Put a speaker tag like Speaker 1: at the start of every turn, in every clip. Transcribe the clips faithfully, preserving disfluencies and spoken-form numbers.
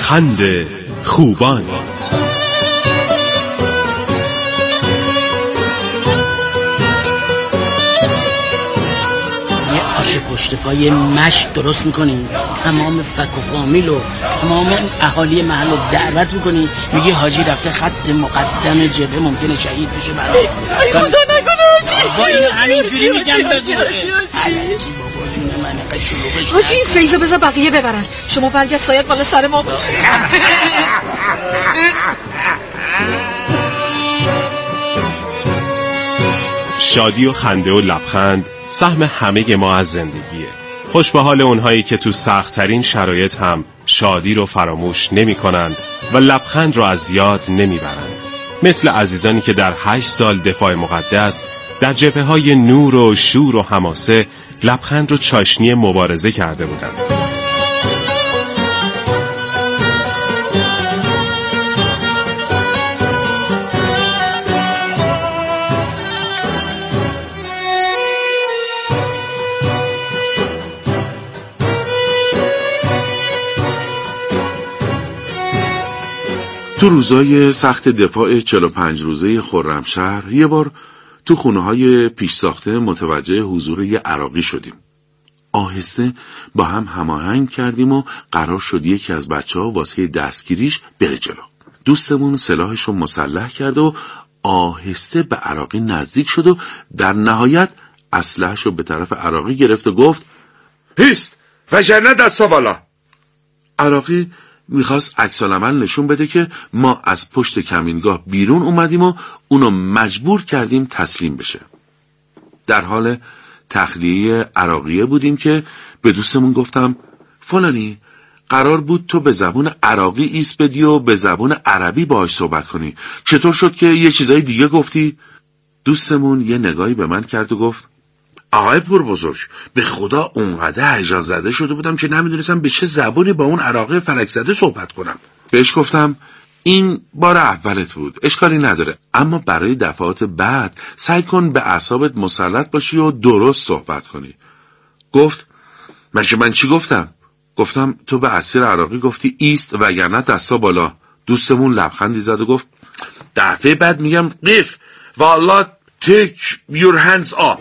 Speaker 1: لبخند خوبان.
Speaker 2: آش پشت پای مشت درست میکنی، تمام فک و فامیل و تمام اهالی محل رو دعوت میکنی، میگی حاجی رفته خط مقدم جبهه ممکنه شهید بشه. بله
Speaker 3: ای خدا نکنه حاجی،
Speaker 2: با اینو همینجوری میگم
Speaker 3: حاجی
Speaker 2: حاجی
Speaker 3: این فیضو بذار بقیه ببرن، شما برگرد سایت بالا سر ما باشه.
Speaker 1: شادی و خنده و لبخند سهم همه ما از زندگیه. خوش به حال اونهایی که تو سخت‌ترین شرایط هم شادی رو فراموش نمی کنند و لبخند رو از یاد نمی برند. مثل عزیزانی که در هشت سال دفاع مقدس در جبهه‌های نور و شور و حماسه لبخند رو چاشنی مبارزه کرده بودند.
Speaker 4: تو روزای سخت دفاع چهل و پنج روزه خرمشهر یه بار تو خونه‌های پیش ساخته متوجه حضور یه عراقی شدیم. آهسته با هم هماهنگ کردیم و قرار شد یکی از بچه‌ها واسه دستگیریش بره جلو. دوستمون سلاحشو مسلح کرد و آهسته به عراقی نزدیک شد و در نهایت اسلحه‌شو به طرف عراقی گرفت و گفت هیست وگرنه دستا بالا. عراقی میخواست عکس‌العمل نشون بده که ما از پشت کمینگاه بیرون اومدیم و اونو مجبور کردیم تسلیم بشه. در حال تخلیه عراقیه بودیم که به دوستمون گفتم فلانی قرار بود تو به زبون عراقی ایست بدی و به زبون عربی باهاش صحبت کنی، چطور شد که یه چیزای دیگه گفتی؟ دوستمون یه نگاهی به من کرد و گفت آقای پر بزرگ، به خدا اونقدر هیجان زده شده بودم که نمیدونستم به چه زبانی با اون عراقی فلک زده صحبت کنم. بهش گفتم این بار اولت بود، اشکالی نداره، اما برای دفعات بعد سعی کن به اعصابت مسلط باشی و درست صحبت کنی. گفت مگه من چی گفتم؟ گفتم تو به اسیر عراقی گفتی ایست وگرنه دستا بالا. دوستمون لبخندی زد و گفت دفعه بعد میگم قیف والله take your hands up.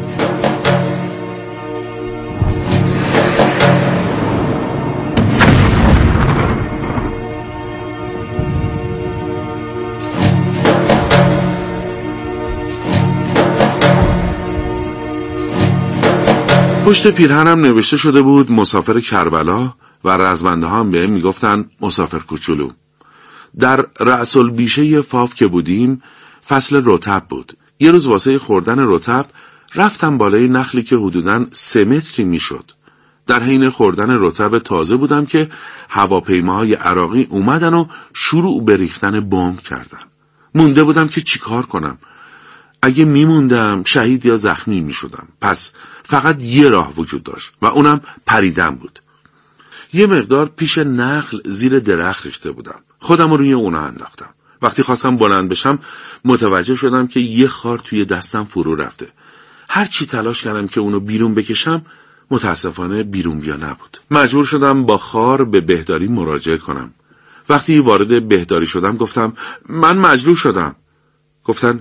Speaker 4: پشت پیرهنم نوشته شده بود مسافر کربلا و رزمنده ها هم بهم میگفتن مسافر کوچولو. در رأس البیشه فاف که بودیم فصل رطب بود. یه روز واسه خوردن رطب رفتم بالای نخلی که حدوداً سه متری میشد. در حین خوردن رطب تازه بودم که هواپیماهای عراقی اومدن و شروع به ریختن بمب کردن. مونده بودم که چیکار کنم. اگه میموندم شهید یا زخمی میشدم. پس فقط یه راه وجود داشت و اونم پریدن بود. یه مقدار پیش نخل زیر درخت ریخته بودم. خودم روی اونا انداختم. وقتی خواستم بلند بشم متوجه شدم که یه خار توی دستم فرو رفته. هر چی تلاش کردم که اونو بیرون بکشم متاسفانه بیرون بیا نبود. مجبور شدم با خار به بهداری مراجعه کنم. وقتی وارد بهداری شدم گفتم من مجروح شدم. گفتن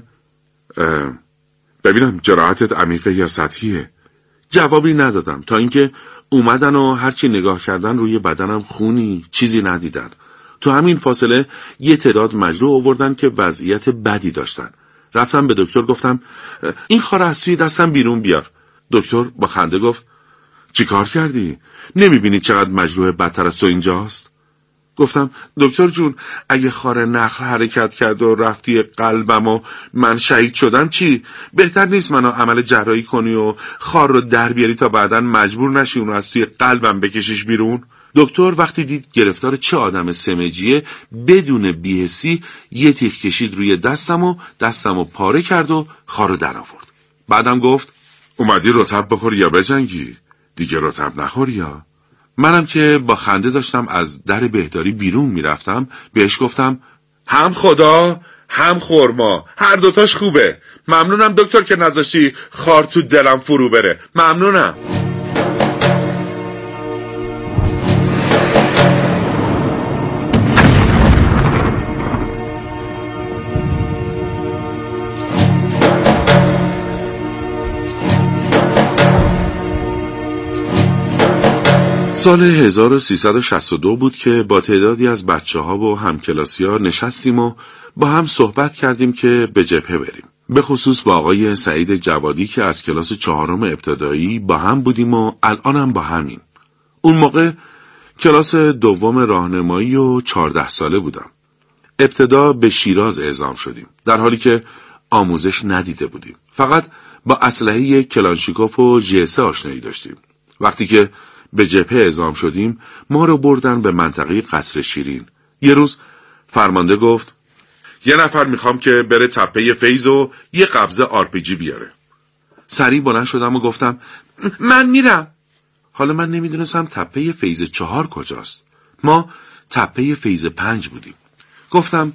Speaker 4: ببینم جراحتت عمیقه یا سطحیه؟ جوابی ندادم تا اینکه اومدن و هرچی نگاه کردن روی بدنم خونی چیزی ندیدن. تو همین فاصله یه تعداد مجروح آوردن که وضعیت بدی داشتن. رفتم به دکتر گفتم این خار از توی دستم بیرون بیار. دکتر با خنده گفت چی کار کردی؟ نمیبینی چقدر مجروح بدتر از تو اینجاست؟ گفتم دکتر جون اگه خار نخل حرکت کرد و رفتی قلبم و من شهید شدم چی؟ بهتر نیست منو عمل جراحی کنی و خار رو در بیاری تا بعداً مجبور نشی اونو از توی قلبم بکشیش بیرون؟ دکتر وقتی دید گرفتار چه آدم سمجیه بدون بی‌حسی یه تیغ کشید روی دستم و دستمو پاره کرد و خار رو در آورد. بعدم گفت اومدی رطب بخور یا بجنگی؟ دیگه رطب نخور یا؟ منم که با خنده داشتم از در بهداری بیرون میرفتم بهش گفتم هم خدا هم خورما هر دوتاش خوبه. ممنونم دکتر که نذاشتی خار تو دلم فرو بره. ممنونم. سال هزار و سیصد و شصت و دو بود که با تعدادی از بچه ها و همکلاسی ها نشستیم و با هم صحبت کردیم که به جبهه بریم. به خصوص با آقای سعید جوادی که از کلاس چهارم ابتدایی با هم بودیم و الانم با همیم. اون موقع کلاس دوم راهنمایی و چهارده ساله بودم. ابتدا به شیراز اعزام شدیم، در حالی که آموزش ندیده بودیم. فقط با اسلحه کلانشیکوف و جیسه آشنایی داشتیم. وقتی که به جبهه اعزام شدیم، ما رو بردن به منطقه قصر شیرین. یه روز فرمانده گفت یه نفر میخوام که بره تپه فیض و یه قبضه آر پی جی بیاره. سریع بلند شدم و گفتم من میرم. حالا من نمیدونستم تپه فیض چهار کجاست. ما تپه فیض پنج بودیم. گفتم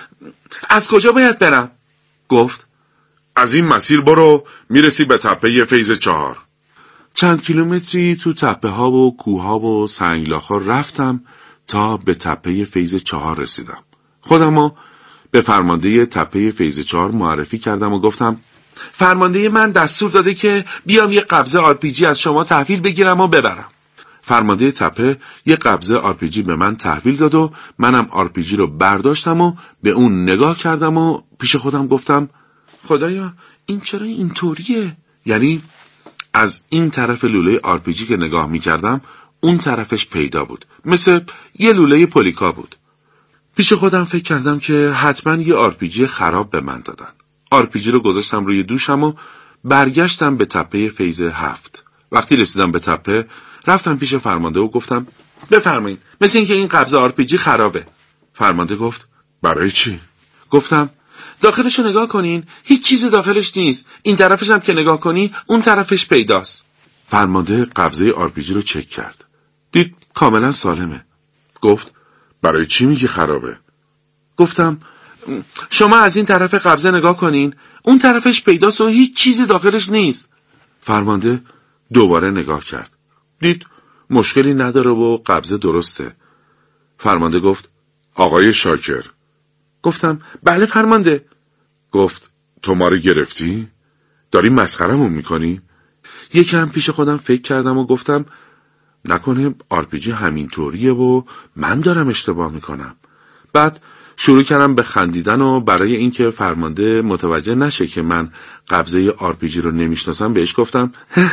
Speaker 4: از کجا باید برم؟ گفت از این مسیر برو، میرسی به تپه فیض چهار. چند کیلومتری تو تپه ها و کوه ها و سنگلاخ ها رفتم تا به تپه فیض چهار رسیدم. خودمو به فرمانده تپه فیض چهار معرفی کردم و گفتم فرمانده من دستور داده که بیام یه قبضه آر پی جی از شما تحویل بگیرم و ببرم. فرمانده تپه یه قبضه آر پی جی به من تحویل داد و منم آر پی جی رو برداشتم و به اون نگاه کردم و پیش خودم گفتم خدایا این چرا اینطوریه؟ یعنی از این طرف لوله آر پی جی که نگاه می کردم اون طرفش پیدا بود، مثل یه لوله پولیکا بود. پیش خودم فکر کردم که حتما یه آر پی جی خراب به من دادن. آر پی جی رو گذاشتم روی دوشم و برگشتم به تپه فیض هفت. وقتی رسیدم به تپه رفتم پیش فرمانده و گفتم بفرمایید، مثل اینکه این قبضه آر پی جی خرابه. فرمانده گفت برای چی؟ گفتم داخلش رو نگاه کنین، هیچ چیز داخلش نیست. این طرفش هم که نگاه کنی اون طرفش پیداست. فرمانده قبضه آر پی جی رو چک کرد، دید کاملا سالمه. گفت برای چی میگی خرابه؟ گفتم شما از این طرف قبضه نگاه کنین، اون طرفش پیداست و هیچ چیزی داخلش نیست. فرمانده دوباره نگاه کرد، دید مشکلی نداره و قبضه درسته. فرمانده گفت آقای شاکر. گفتم بله فرمانده. گفت تو ما رو گرفتی؟ داری مسخرمون میکنی؟ یکم پیش خودم فکر کردم و گفتم نکنه آر پی جی همینطوریه و من دارم اشتباه میکنم. بعد شروع کردم به خندیدن و برای اینکه فرمانده متوجه نشه که من قبضه آر پی جی رو نمیشناسم بهش گفتم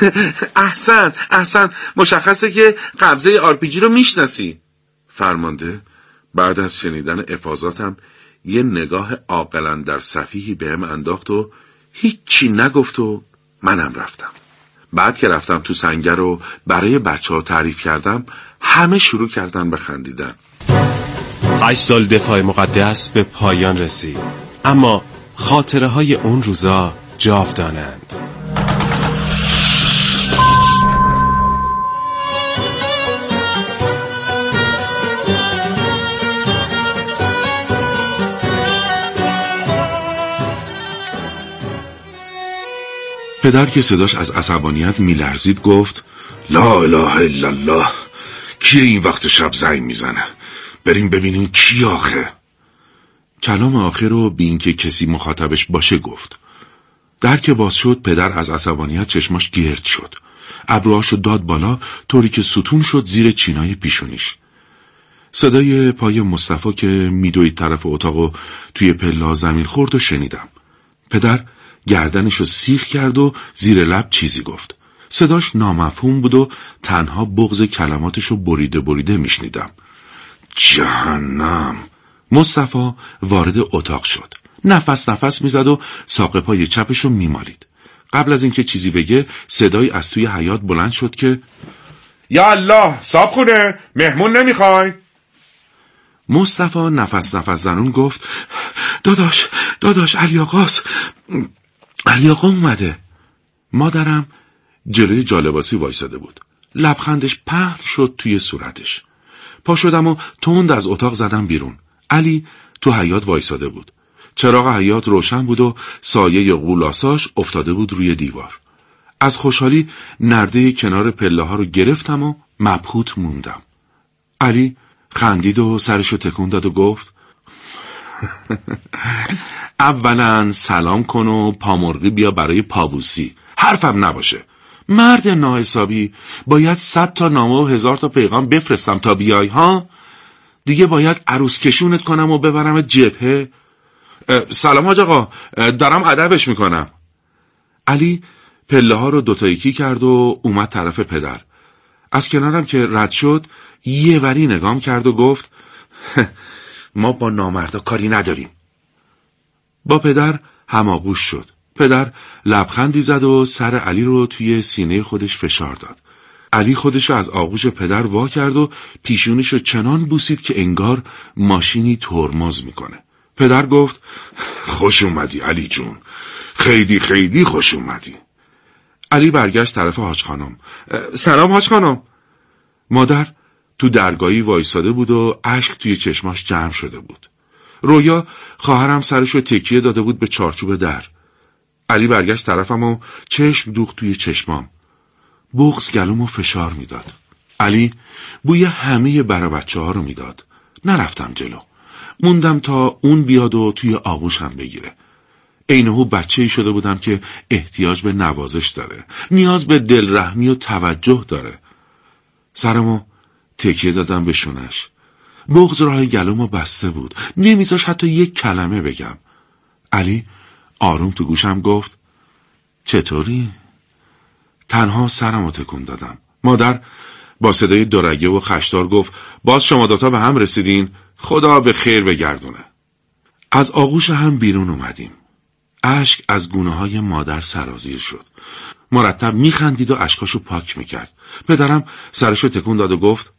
Speaker 4: احسن احسن مشخصه که قبضه آر پی جی رو میشناسی. فرمانده بعد از شنیدن افاضاتم یه نگاه عاقلاً در صفیحی بهم انداخت و هیچی نگفت و منم رفتم. بعد که رفتم تو سنگر رو برای بچه ها تعریف کردم، همه شروع کردن به خندیدن.
Speaker 1: هشت سال دفاع مقدس به پایان رسید، اما خاطره های اون روزا جاودانند.
Speaker 4: پدر که صداش از عصبانیت میلرزید گفت لا اله الا الله، کیه این وقت شب زنگ میزنه؟ بریم ببینیم کی آخه. کلام آخر رو بی اینکه کسی مخاطبش باشه گفت. در که باز شد پدر از عصبانیت چشماش گرد شد، ابروهاشو داد بالا طوری که ستون شد زیر چینای پیشونیش. صدای پای مصطفی که میدوید طرف اتاقو توی پلا زمین خورد و شنیدم. پدر گردنشو سیخ کرد و زیر لب چیزی گفت. صداش نامفهوم بود و تنها بغض کلماتشو بریده بریده میشنیدم. جهنم. مصطفی وارد اتاق شد. نفس نفس میزد و ساق پای چپشو میمالید. قبل از اینکه چیزی بگه صدایی از توی حیاط بلند شد که یا الله صاحب خونه مهمون نمیخوای؟ مصطفی نفس نفس زنون گفت داداش داداش علی آقاست، علی آقا اومده. مادرم جلوی جالباسی وایساده بود. لبخندش پهن شد توی صورتش. پا شدم و تند از اتاق زدم بیرون. علی تو حیاط وایساده بود. چراغ حیاط روشن بود و سایه غولاساش افتاده بود روی دیوار. از خوشحالی نرده کنار پله ها رو گرفتم و مبهوت موندم. علی خندید و سرشو تکون داد و گفت اولا سلام کن و پامرغی بیا برای پابوسی، حرفم نباشه. مرد ناحسابی، باید صد تا نامه و هزار تا پیغام بفرستم تا بیای ها؟ دیگه باید عروس کشونت کنم و ببرم جبهه؟ سلام حاج آقا، دارم ادبش میکنم. علی پله ها رو دوتا یکی کرد و اومد طرف پدر. از کنارم که رد شد یه وری نگام کرد و گفت ما با نامردا کاری نداریم. با پدر هماغوش شد. پدر لبخندی زد و سر علی رو توی سینه خودش فشار داد. علی خودش رو از آغوش پدر وا کرد و پیشونش رو چنان بوسید که انگار ماشینی ترمز میکنه. پدر گفت خوش اومدی علی جون، خیلی خیلی خوش اومدی. علی برگشت طرف حاج خانم. سلام حاج خانم. مادر تو درگاهی وایساده بود و اشک توی چشماش جمع شده بود. رویا خواهرم سرش رو تکیه داده بود به چارچوب در. علی برگشت طرفم و چشم دوخت توی چشمام. بغض گلومو فشار میداد. علی بوی همه برا بچه ها رو میداد. نرفتم جلو. موندم تا اون بیاد و توی آغوشم بگیره. اینهو بچه‌ای شده بودم که احتیاج به نوازش داره. نیاز به دلرحمی و توجه داره. سرمو تکیه دادم به شونش. بغض راه گلومو بسته بود. نمیذاش حتی یک کلمه بگم. علی آروم تو گوشم گفت چطوری؟ تنها سرمو تکون دادم. مادر با صدای دورگه و خشدار گفت باز شما دوتا به هم رسیدین؟ خدا به خیر بگردونه. از آغوش هم بیرون اومدیم. اشک از گونه های مادر سرازیر شد. مرتب میخندید و اشکاشو پاک میکرد. پدرم سرشو تکون داد و گفت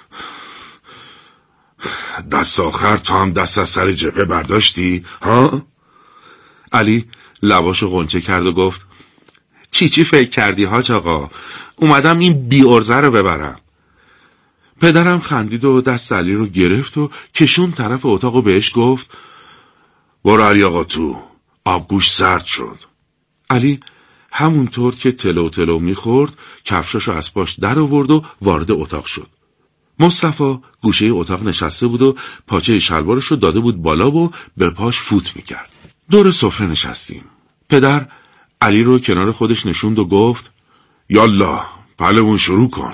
Speaker 4: دست آخر تو هم دست از سر جبهه برداشتی؟ ها؟ علی لباشو غنچه کرد و گفت چی چی فکر کردی حاج آقا؟ اومدم این بی ارزه رو ببرم. پدرم خندید و دست علی رو گرفت و کشون طرف اتاق و بهش گفت برو علی آقا تو، آبگوش سرد شد. علی همونطور که تلو تلو میخورد کفشاشو از پاش در آورد و وارد اتاق شد. مصطفی گوشه اتاق نشسته بود و پاچه شلوارشو داده بود بالا و به پاش فوت میکرد. دور سفره نشستیم. پدر علی رو کنار خودش نشوند و گفت یالا پهلوون شروع کن.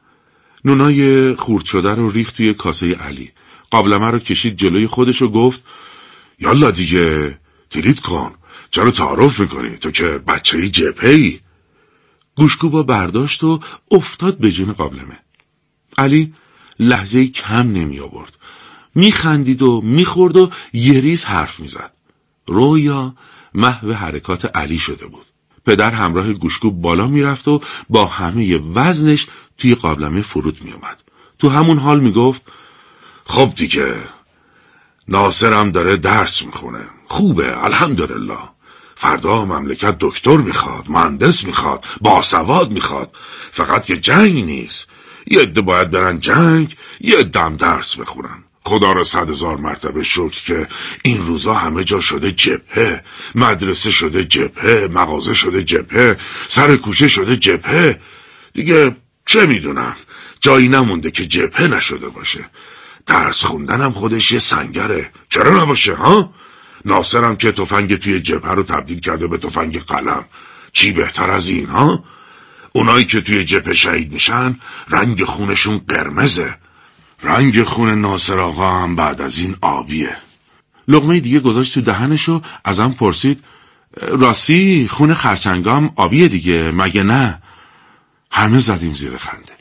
Speaker 4: نونای خورد شده رو ریخت توی کاسه علی. قابلمه رو کشید جلوی خودش و گفت یالا دیگه تریت کن. چرا تعارف میکنی؟ تو که بچه‌ی جبهه‌ای. گوشکوبا برداشت و افتاد به جون قابلمه. علی لحظه‌ای کم نمی آورد. میخندید و میخورد و یه ریز حرف میزد. رویا محو حرکات علی شده بود. پدر همراه گوشکوب بالا میرفت و با همه وزنش توی قابلمه فرود میومد. تو همون حال میگفت خب دیگه ناصرم داره درس میخونه. خوبه الحمدلله. فردا مملکت دکتر میخواد، مهندس میخواد، باسواد میخواد. فقط که جنگ نیست. یه عده باید برن جنگ، یه عده هم درس بخونن. خدا را صد هزار مرتبه شکر که این روزا همه جا شده جبهه. مدرسه شده جبهه، مغازه شده جبهه، سر کوچه شده جبهه. دیگه چه میدونم جایی نمونده که جبهه نشده باشه. درس خوندنم خودش یه سنگره. چرا نباشه ها؟ ناصرم که تفنگ توی جبهه رو تبدیل کرده به تفنگ قلم. چی بهتر از این ها؟ اونایی که توی جبهه شهید میشن رنگ خونشون قرمزه. رنگ خون ناصر آقا هم بعد از این آبیه. لقمه دیگه گذاشت تو دهنشو ازم پرسید راستی خون خرچنگام آبیه دیگه مگه نه؟ همه زدیم زیر خنده.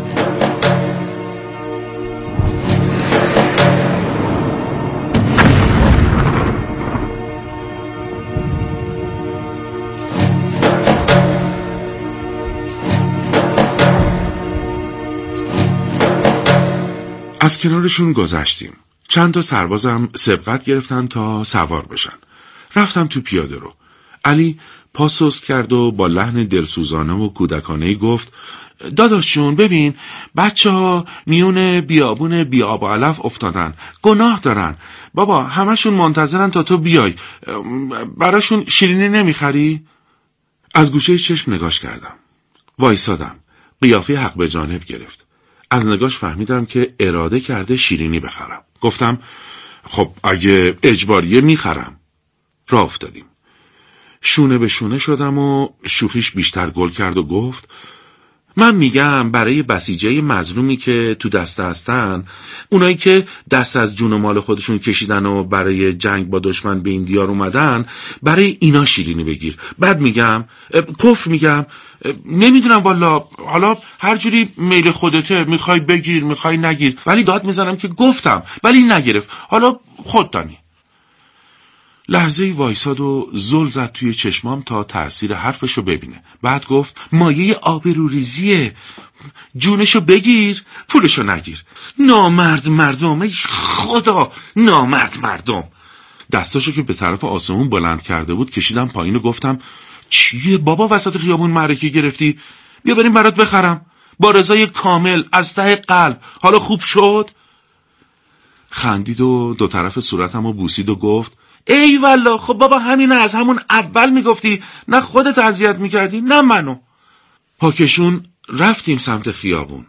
Speaker 4: از کنارشون گذشتیم. چند تا سربازم سبقت گرفتن تا سوار بشن. رفتم تو پیاده رو. علی پا سست کرد و با لحن دلسوزانه و کودکانه‌ای گفت داداشون ببین بچه ها میون بیابون بیاب و علف افتادن. گناه دارن. بابا همشون منتظرن تا تو بیای. براشون شیرینی نمیخری؟ از گوشه چشم نگاش کردم. وایسادم. قیافه حق به جانب گرفت. از نگاش فهمیدم که اراده کرده شیرینی بخرم. گفتم خب اگه اجباریه میخرم. راه افتادیم. شونه به شونه شدم و شوخیش بیشتر گل کرد و گفت من میگم برای بسیجه مظلومی که تو دست هستن، اونایی که دست از جون و مال خودشون کشیدن و برای جنگ با دشمن به این دیار اومدن، برای اینا شیرینی بگیر. بعد میگم کفر میگم نمیدونم والا، حالا هر جوری میل خودته، میخوای بگیر میخوای نگیر، ولی داد میزنم که گفتم ولی نگرفت، حالا خود دانی. لحظه وایساد و زل زد توی چشمام تا تأثیر حرفشو ببینه. بعد گفت مایه آبروریزیه، جونشو بگیر پولشو نگیر. نامرد مردم، ای خدا نامرد مردم. دستاشو که به طرف آسمون بلند کرده بود کشیدم پایین و گفتم چیه بابا وسط خیابون معرکه گرفتی؟ بیا بریم برات بخرم با رضای کامل از ته قلب. حالا خوب شد؟ خندید و دو طرف صورتمو بوسید و گفت ای والله، خب بابا همینه، از همون اول میگفتی، نه خودت اذیت میکردی نه منو. پاکشون رفتیم سمت خیابون.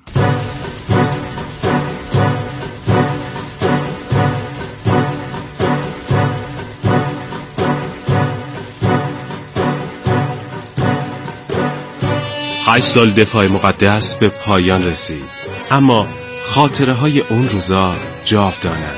Speaker 1: هشت سال دفاع مقدس به پایان رسید، اما خاطره های اون روزا جاودانند.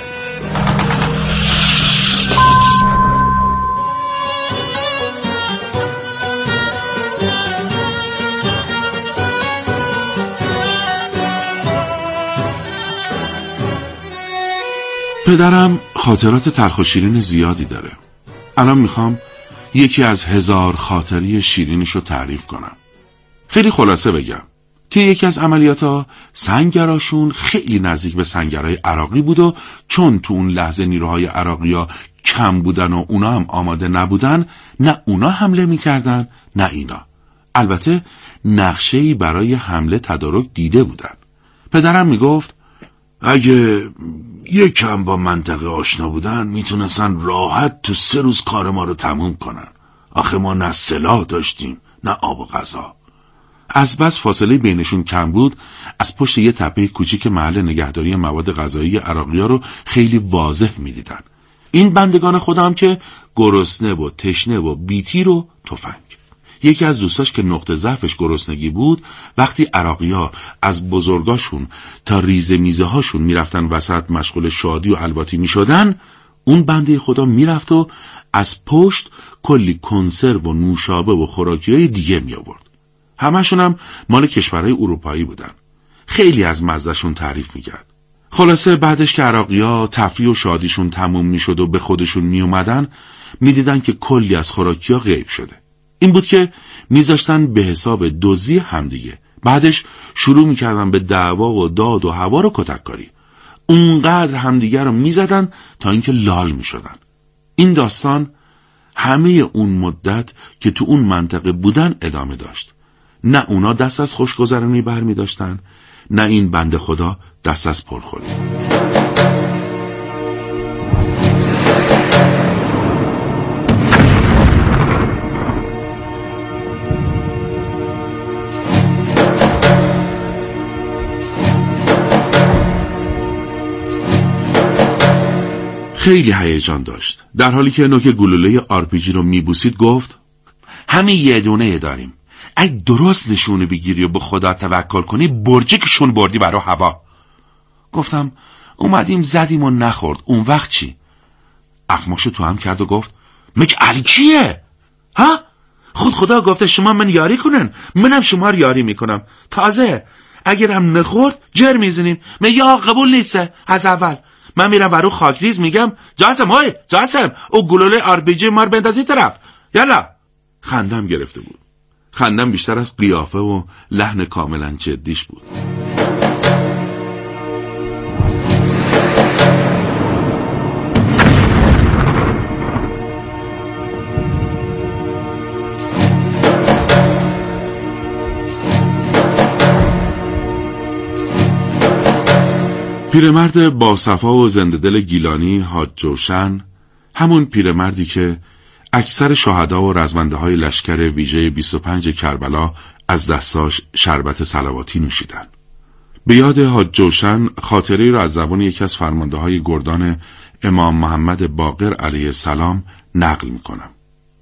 Speaker 4: پدرم خاطرات تلخ و شیرین زیادی داره. الان میخوام یکی از هزار خاطره شیرینشو تعریف کنم. خیلی خلاصه بگم، که یکی از عملیاتها سنگراشون خیلی نزدیک به سنگرهای عراقی بود و چون تو اون لحظه نیروهای عراقی‌ها کم بودن و اونا هم آماده نبودن، نه اونا حمله میکردن نه اینا. البته نقشه‌ای برای حمله تدارک دیده بودن. پدرم میگفت اگه یکم با منطقه آشنا بودن میتونستن راحت تو سه روز کار ما رو تموم کنن. آخه ما نه سلاح داشتیم نه آب و غذا. از بس فاصله بینشون کم بود، از پشت یه تپه کوچیک محل نگهداری مواد غذایی عراقی‌ها رو خیلی واضح میدیدن. این بندگان خودم که گرسنه و تشنه و بی‌تیر و تفنگ. یکی از دوستاش که نقطه ضعفش گرسنگی بود، وقتی عراقی‌ها از بزرگاشون تا ریزه میزه هاشون میرفتن وسط مشغول شادی و الواتی میشدن، اون بنده خدا میرفت و از پشت کلی کنسرو و نوشابه و خوراکی‌های دیگه می آورد. همشون هم مال کشورهای اروپایی بودن. خیلی از مزهشون تعریف میکرد. خلاصه بعدش که عراقی‌ها تفریح و شادیشون تموم میشد و به خودشون می اومدن، میدیدن که کلی از خوراکی‌ها غیب شده. این بود که میذاشتن به حساب دزدی همدیگه. بعدش شروع میکردن به دعوا و داد و هوا رو کتککاری. اونقدر همدیگه رو میزدن تا اینکه لال میشدن. این داستان همه اون مدت که تو اون منطقه بودن ادامه داشت. نه اونا دست از خوشگذرانی بر می داشتن، نه این بنده خدا دست از پرخوری. خیلی هیجان داشت. در حالی که نوک گلوله آر پی جی رو میبوسید گفت همین یه دونه داریم. اگه درست نشونه بگیری و به خدا توکل کنی، برجکشون بردی برا هوا. گفتم اومدیم زدیم و نخورد، اون وقت چی؟ اخماشو تو هم کرد و گفت مک علی کیه؟ ها؟ خود خدا گفته شما من یاری کنن، منم شما رو یاری میکنم. تازه اگرم نخورد جر میزنیم. میگه قبول نیسته از اول. من میرم برو خاکریز میگم جاسم های جاسم او گلوله آر پی جی مار بندازی طرف. یلا. خندم گرفته بود. خندم بیشتر از قیافه و لحن کاملا جدیش بود. پیرمرد با صفا و زنده دل گیلانی حاج جوشن، همون پیرمردی که اکثر شهدا و رزمنده های لشکر ویژه بیست و پنج کربلا از دستاش شربت صلواتی نوشیدن. به یاد حاج جوشن خاطری را از زبان یکی از فرمانده های گردان امام محمد باقر علیه السلام نقل می کنم.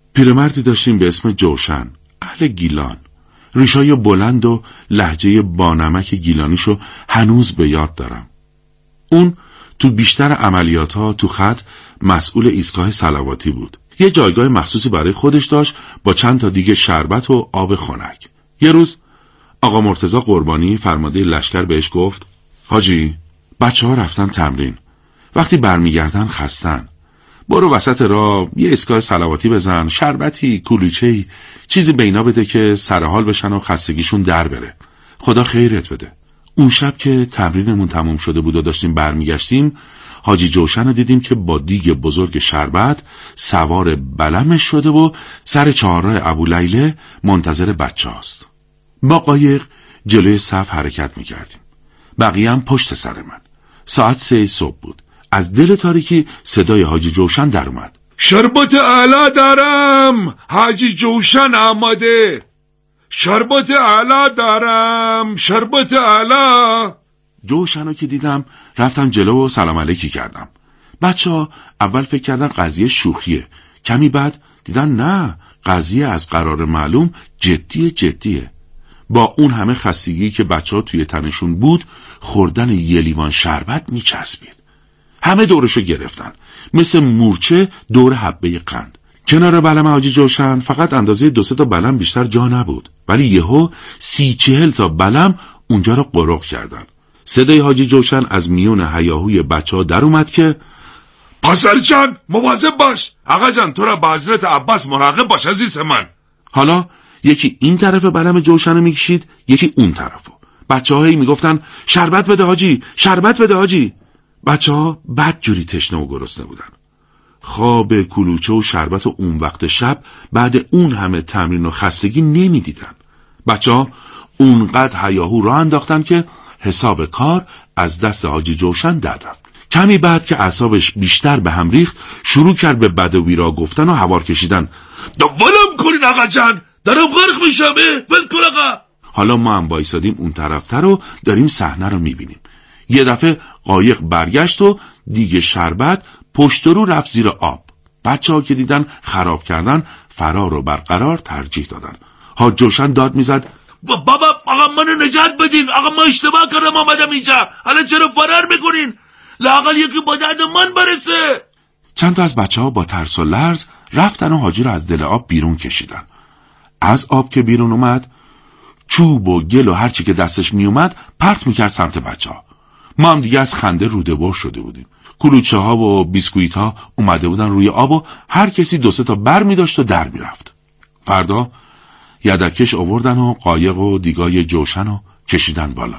Speaker 4: پیرمردی داشتیم به اسم جوشن، اهل گیلان. ریشای بلند و لهجه بانمک گیلانیشو هنوز به یاد دارم. اون تو بیشتر عملیات‌ها تو خط مسئول ایستگاه صلواتی بود. یه جایگاه مخصوصی برای خودش داشت با چند تا دیگه شربت و آب خنک. یه روز آقا مرتضی قربانی فرمانده لشکر بهش گفت: حاجی، بچه ها رفتن تمرین، وقتی برمیگردن خستن، برو وسط راه یه ایستگاه صلواتی بزن، شربتی، کلوچه‌ای، چیزی بینا بده که سرحال بشن و خستگیشون در بره. خدا خیرت بده. اون شب که تمرینمون تموم شده بود و داشتیم برمیگشتیم، حاجی جوشن رو دیدیم که با دیگ بزرگ شربت سوار بلمش شده و سر چهارراه ابولیله منتظر بچه هاست. با قایق جلوی صف حرکت میکردیم. بقیه هم پشت سر من. ساعت سه صبح بود. از دل تاریکی صدای حاجی جوشن در اومد:
Speaker 5: شربت اعلی دارم، حاجی جوشن آمده. شربت اعلی دارم، شربت اعلی.
Speaker 4: جوشنو که دیدم رفتم جلو و سلام علیکی کردم. بچه ها اول فکر کردن قضیه شوخیه، کمی بعد دیدن نه، قضیه از قرار معلوم جدیه جدیه. با اون همه خستگی که بچه ها توی تنشون بود، خوردن یه لیوان شربت میچسبید. همه دورشو گرفتن مثل مورچه دور حبه قند. کنار بلم حاجی جوشن فقط اندازه دو سه تا بلم بیشتر جا نبود، ولی یهو سی چهل تا بلم اونجا رو قرق کردن. صدای حاجی جوشن از میون هیاهوی بچه ها در اومد که:
Speaker 5: پسر جان مواظب باش، آقا جان تو را با حضرت عباس مراقب باش عزیز من.
Speaker 4: حالا یکی این طرف بلم جوشن رو میکشید، یکی اون طرفو. بچه هایی میگفتن: شربت بده حاجی، شربت بده حاجی. بچه ها بد جوری تشنه و گرسنه بودن. خواب کلوچه و شربت و اون وقت شب بعد اون همه تمرین و خستگی نمیدیدن. بچه ها اونقدر هیاهو راه انداختن که حساب کار از دست حاجی جوشن در رفت. کمی بعد که اعصابش بیشتر به هم ریخت، شروع کرد به بدوی را گفتن و هوار کشیدن:
Speaker 5: دولم کنین آقا جان، دارم غرق میشم، ول کن آقا.
Speaker 4: حالا ما هم بایستادیم اون طرفتر و داریم صحنه رو میبینیم. یه دفعه قایق برگشت و دیگه شربت پشت رو رفت زیر آب. بچه ها که دیدن خراب کردن فرار و برقرار ترجیح دادن. حاج جوشن داد میزد:
Speaker 5: بابا آقا منو نجات بدین، آقا ما اشتباه کردم آمدم اینجا، حالا چرا فرار میکنین؟ لااقل یکی با درد من برسه.
Speaker 4: چند تا از بچه ها با ترس و لرز رفتن و حاجی رو از دل آب بیرون کشیدن. از آب که بیرون اومد، چوب و گل و هرچی که دستش میومد پرت میکرد سمت بچه ها. ما هم دیگه از خنده روده‌بر شده بودیم. کلوچه ها و بیسکویت ها اومده بودن روی آب و هر کسی دو سه تا بر می داشت و در می رفت. فردا یدکش آوردن و قایق و دیگای جوشن و کشیدن بالا.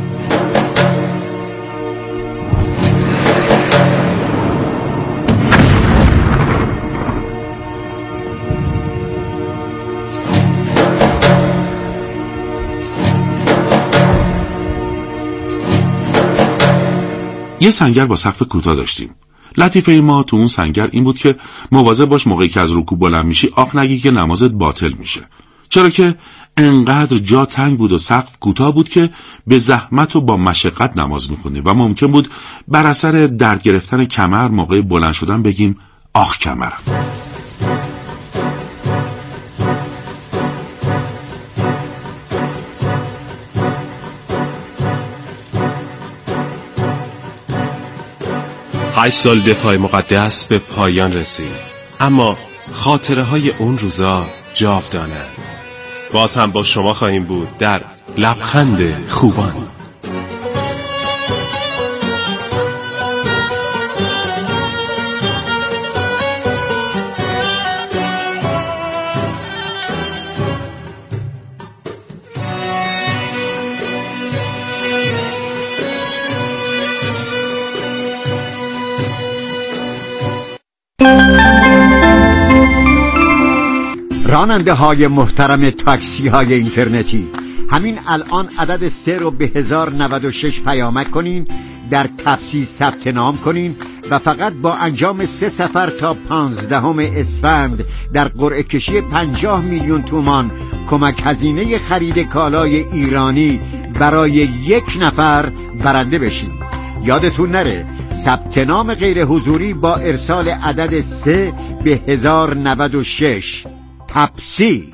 Speaker 4: یه سنگر با سقف کوتاه داشتیم. لطیفه ما تو اون سنگر این بود که مواظب باش موقعی که از رکوع بلند میشی آخ نگی که نمازت باطل میشه. چرا که انقدر جا تنگ بود و سقف کوتاه بود که به زحمت و با مشقت نماز میخونی و ممکن بود بر اثر درد گرفتن کمر موقع بلند شدن بگیم آخ کمرم.
Speaker 1: هشت سال دفاع مقدس به پایان رسید، اما خاطره های اون روزا جاودانند. باز هم با شما خواهیم بود در لبخند خوبان.
Speaker 6: راننده های محترم تاکسی های اینترنتی، همین الان عدد سه رو به هزار نود و شش پیامک کنین، در تپسی ثبت نام کنین و فقط با انجام سه سفر تا پانزدهم اسفند در قرعه کشی پنجاه میلیون تومان کمک هزینه خرید کالای ایرانی برای یک نفر برنده بشین. یادتون نره ثبت نام غیر حضوری با ارسال عدد سه به هزار و نود و شش. تپسی.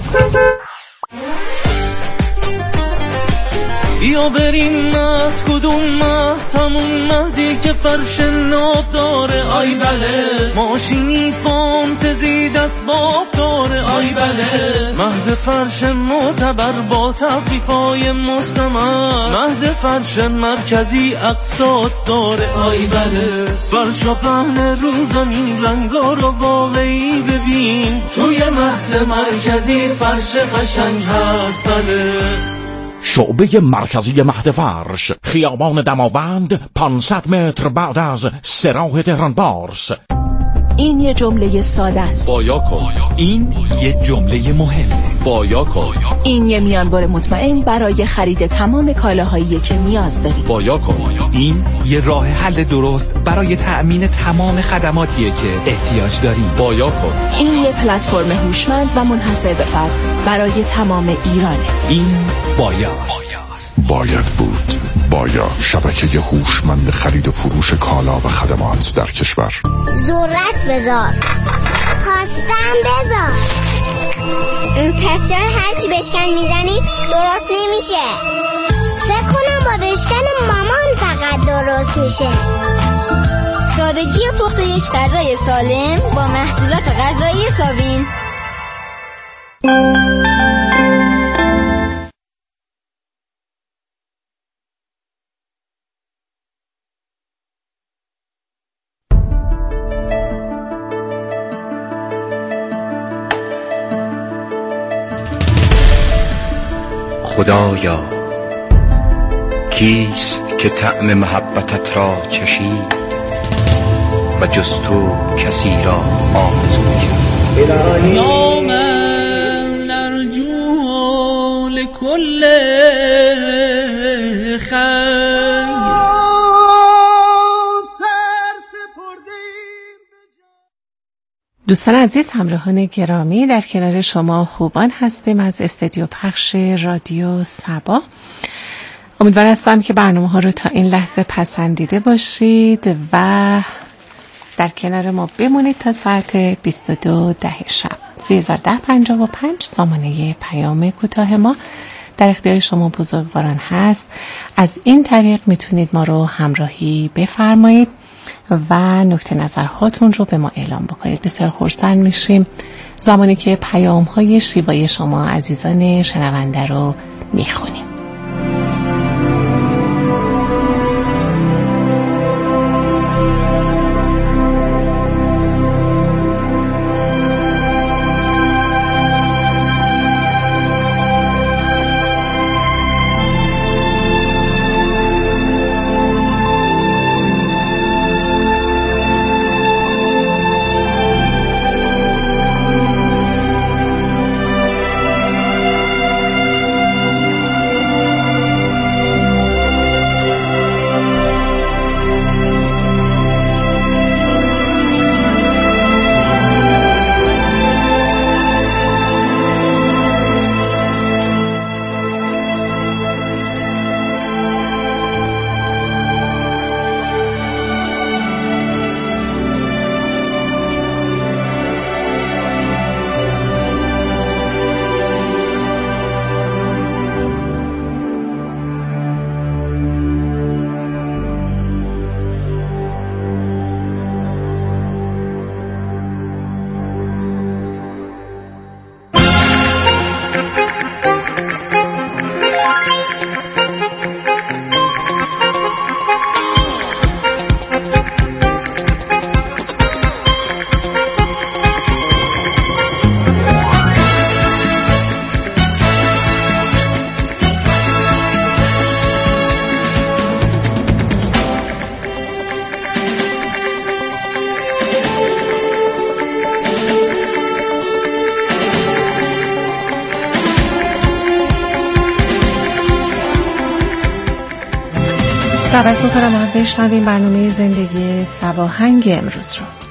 Speaker 7: یا بریم مهد کدوم مهد همون مهدی که فرش ناب داره آی بله ماشینی فانتزی دست باف داره آی بله مهد فرش معتبر با تخفیفای مستمر مهد فرش مرکزی اقساط داره آی بله فرش و پهن رو زمین رنگا رو واقعی ببین توی مهد مرکزی فرش قشنگ هست بله
Speaker 8: شعبه مرکزی مهد فرش خیابان دماوند پانصد متر بعد از سراح تهران بارس.
Speaker 9: این یه جمله ساده است.
Speaker 8: بایا کن.
Speaker 10: این یه جمله مهمه.
Speaker 8: بایا کن.
Speaker 9: این یه میانبر مطمئن برای خرید تمام کالاهایی که نیاز داری.
Speaker 8: بایا کن.
Speaker 10: این یه راه حل درست برای تأمین تمام خدماتیه که احتیاج داریم.
Speaker 8: بایا کن.
Speaker 9: این یه پلتفرم هوشمند و منحصر به فرد برای تمام ایرانه.
Speaker 10: این بایاست.
Speaker 11: باید بود. بایا شبکه هوشمند خرید و فروش کالا و خدمات در کشور.
Speaker 12: ذرت بذار خواستم بذار پس چرا هرچی بشکن میزنی درست نمیشه؟ فکر کنم با بشکن مامان فقط درست میشه.
Speaker 13: سادگی و پخت یک غذای سالم با محصولات غذایی سابین.
Speaker 14: خدایا کیست که طعم محبتت را چشید و جز تو کسی را آرزو کرد.
Speaker 7: یا من نرجو لکل خیر.
Speaker 15: دوستان عزیز، همراهان گرامی، در کنار شما خوبان هستیم از استودیو پخش رادیو صبا. امیدوار هستم که برنامه ها رو تا این لحظه پسندیده باشید و در کنار ما بمونید تا ساعت بیست و دو ده شب. سه هزار و ده پنجاه و پنج سامانه پیام کوتاه ما در اختیار شما بزرگواران هست. از این طریق میتونید ما رو همراهی بفرمایید و نکته نظرهاتون رو به ما اعلام بکنید. بسیار خرسند میشیم زمانی که پیام های شیوای شما عزیزان شنونده رو میخونیم. دعوت میکنم هم بشنویم برنامه زندگی صباهنگ امروز رو.